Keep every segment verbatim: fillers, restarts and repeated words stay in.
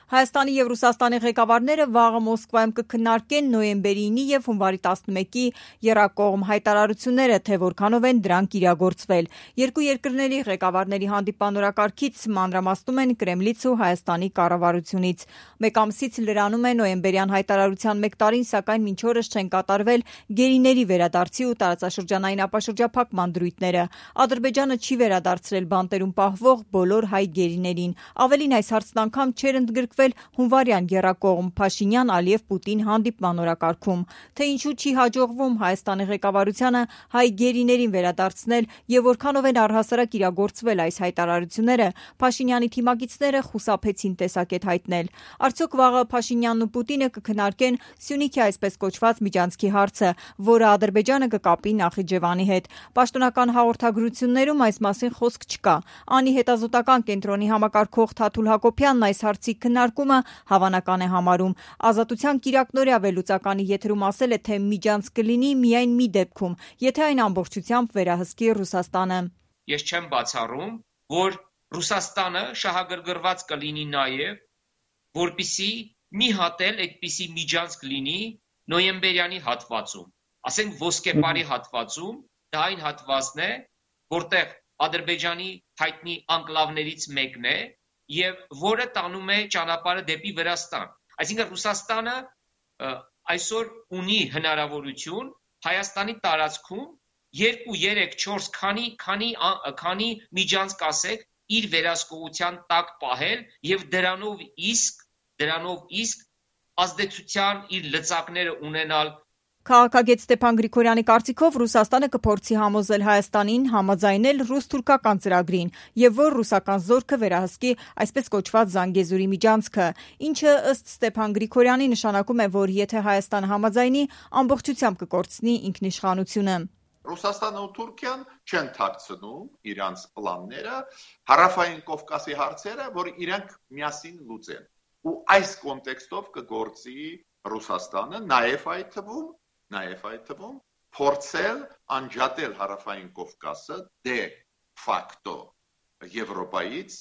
Հայաստանի և Ռուսաստանի ղեկավարները վաղը Մոսկվայում կքննարկեն նոյեմբերի ինի և հունվարի տասնմեկի եռակողմ հայտարարությունները, թե որքանով են դրանք իրագործվել։ Երկու երկրների ղեկավարների հանդիպման օրակարգից մանրամասնում են Կրեմլից ու Հայաստանի կառավարությունից։ Մեկ ամսից լրանում է նոյեմբերյան հայտարարության մեկ տարին, սակայն մինչ օրս չեն կատարվել գերիների վերադարձի ու տարածաշրջանային ապաշրջափակման դրույթները։ Ադրբեջանը չի վերադարձրել բանտերում պահվող բոլոր հայ գերիներին։ Ավելին, այս հարցն անգամ չէր ընդգրկվել հունվարյան եռակողմ Փաշինյան-Ալիև-Պուտին հանդիպման օրակարգում։ Թե ինչու չի հաջողվում Հայաստանի ղեկավարությանը հայ գերիներին վերադարձնել և որքանով են առհասարակ իրագործվել այս հայտարարությունները, Փաշինյանի թիմակիցները խուսափեցին տեսակետ հայտնել։ Արդյոք վաղը Փաշինյանն ու Պուտինը կքննարկեն Սյունիքի այսպես կոչված միջանցքի հարցը, որը Ադրբեջանը կկապի Նախիջևանի հետ։ Պաշտոնական հաղորդագրություններում այս մասին խոսք չկա։ Անի հետազոտական կենտրոնի համակարգող Թաթուլ Հակոբյանն այս հարցի քննարկումը հավանական է համարում։ Ազատության կիրակնօրյա վերլուծականի եթերում ասել է, թե միջանց կլինի միայն մի դեպքում, եթե այն ամբողջությամբ վերահսկի Ռուսաստանը։ Ես չեմ բացառում, որ Ռուսաստանը շահագրգռված կլինի նաև, որպեսզի մի հատ էլ այդպիսի միջանցք լինի նոյեմբերյանի հատվածում, ասենք ոսկեպարի հատվածում, դա այն հատվածն է, որտեղ Ադրբեջանի հայտնի անկլավներից մեկն է եւ որը տանում է ճանապարհը դեպի Վրաստան։ Այսինքն Ռուսաստանը այսօր ունի հնարավորություն Հայաստանի տարածքում երկու, երեք, չորս քանի քանի քանի միջանցք ասեք իր վերահսկողության տակ պահել եւ դրանով իսկ դրանով իսկ ազդեցության իր լծակները ունենալ։ Քաղաքագետ Ստեփան Գրիգորյանի կարծիքով Ռուսաստանը կփորձի համոզել Հայաստանին համաձայնել ռուս-թուրքական ծրագրին եւ որ ռուսական զորքը վերահսկի այսպես կոչված Զանգեզուրի միջանցքը, ինչը ըստ Ստեփան Գրիգորյանի նշանակում է, որ եթե Հայաստանը համաձայնի, ամբողջությամբ կկորցնի ինքնիշխանությունը։ Ռուսաստանը ու Թուրքիան չեն թաքցնում իրանց պլանները, հարավային Կովկասի հարցերը, որ իրանք միասին լուծեն։ Ու այս կոնտեքստով կգործի Ռուսաստանը նաև այդ թվում Նաև այդ թվում փորձել անջատել հարավային Կովկասը դե ֆակտո Եվրոպայից,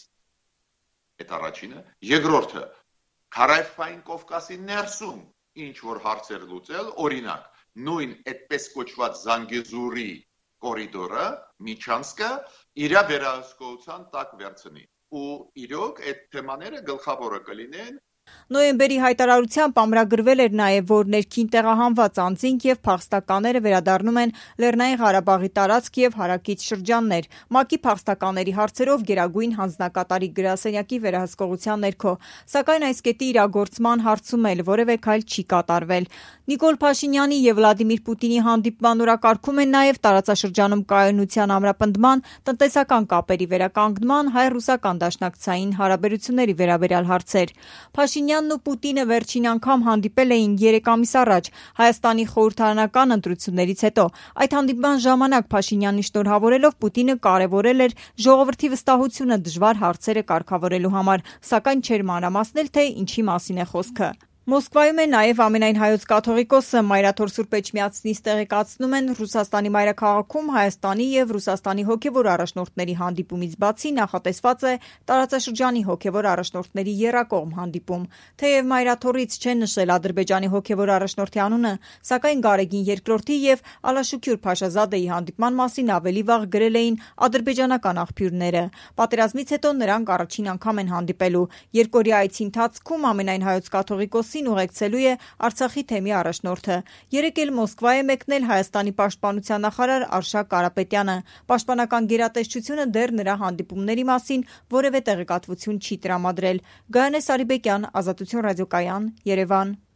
այդ առաջինը, երկրորդը հարավային Կովկասի ներսում ինչ որ հարցեր լուծել, օրինակ նույն այդպես կոչված Զանգեզուրի կորիդորը, միջանցքը իր վերահսկողության տակ վերցնի։ Ու իրոք այդ թեմաները գլխավորը կլինեն։ Նոյեմբերի հայտարարությամբ ամրագրվել էր նաև, որ ներքին տեղահանված անձինք եւ փախստականները վերադառնում են Լեռնային Ղարաբաղի տարածք եւ հարակից շրջաններ։ ՄԱԿ-ի փախստականների հարցերով Գերագույն հանձնակատարի գրասենյակի վերահսկողության ներքո, սակայն այս կետի իրագործման հարցում էլ որևէ քայլ չի կատարվել։ Նիկոլ Փաշինյանի եւ Վլադիմիր Պուտինի հանդիպման օրակարգում են նաև տարածաշրջանում կայունության ամրապնդման, տնտեսական կապերի վերականգնման, հայ-ռուսական դաշնակցային հարաբերությունների վերաբերյալ հարցեր։ Փաշինյանն ու Պուտինը վերջին անգամ հանդիպել էին երեք ամիս առաջ Հայաստանի խորհրդարանական ընտրություններից հետո։ Այդ հանդիպման ժամանակ Փաշինյանին շնորհավորելով Պուտինը կարևորել էր ժողովրդի վստահությունը դժվար հարցերը կարգավորելու համար, սակայն չէր մանրամասնել, թե ինչի մասին է խոսքը։ Մոսկվայում է նաև ամենայն հայոց կաթողիկոսը Մայրաթոր Սուրբ Էջմիածնից տեղեկացնում են Ռուսաստանի մայրաքաղաքում Հայաստանի եւ Ռուսաստանի հոգեվոր առաջնորդների հանդիպումից բացի նախատեսված է տարածաշրջանի հոգեվոր առաջնորդների եռակողմ հանդիպում։ Թեև Մայրաթորից չեն նշել Ադրբեջանի հոգեվոր առաջնորդի անունը, սակայն Գարեգին երկրորդի եւ Ալաշուքյուր Փաշազադեի հանդիպման մասին ավելի վաղ գրել էին ադրբեջանական աղբյուրները։ Պատերազմից հետո նրանք առաջին անգամ են հանդիպելու։ Երկօրյա այցի ընթացքում ամենայն հայոց կաթողիկոս ուղեկցելու է Արցախի թեմի առաջնորդը։ Երեկ էլ Մոսկվա է մեկնել Հայաստանի պաշտպանության նախարար Արշակ Կարապետյանը։ Պաշտպանական գերատեսչությունը դեռ նրա հանդիպումների մասին որևէ տեղեկատվություն չի տրամադրել։ Գայանե Սարիբեկյան, Ազատություն ռադիոկայան, Երևան։